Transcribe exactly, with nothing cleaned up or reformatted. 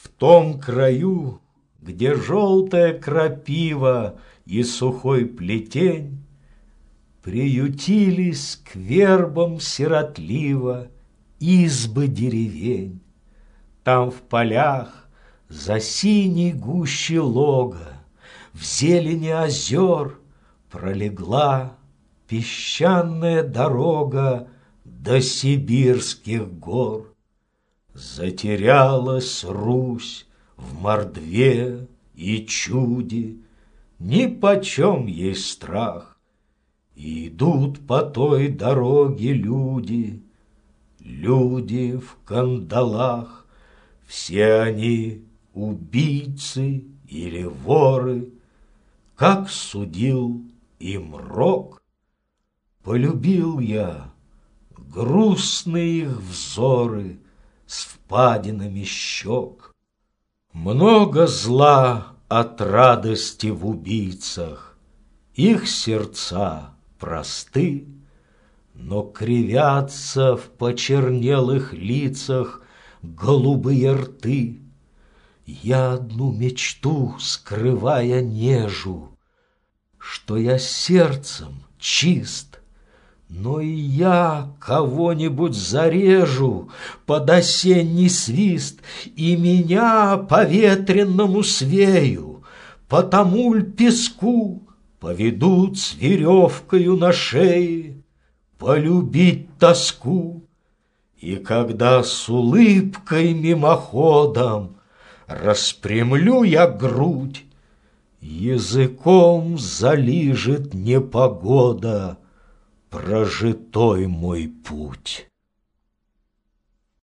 В том краю, где желтая крапива и сухой плетень, приютились к вербам сиротливо избы деревень. Там в полях за синей гущей лога, в зелени озер пролегла песчаная дорога до сибирских гор. Затерялась Русь в мордве и чуде, нипочем ей страх. И идут по той дороге люди, люди в кандалах. Все они убийцы или воры, как судил им Рок. Полюбил я грустные их взоры с впадинами щек. Много зла от радости в убийцах, их сердца просты, но кривятся в почернелых лицах голубые рты. Я одну мечту, скрывая, нежу, что я сердцем чист, но и я кого-нибудь зарежу под осенний свист, и меня по ветренному свею, по тому ль песку поведут с веревкою на шее полюбить тоску. И когда с улыбкой мимоходом распрямлю я грудь, языком залижет непогода прожитой мой путь.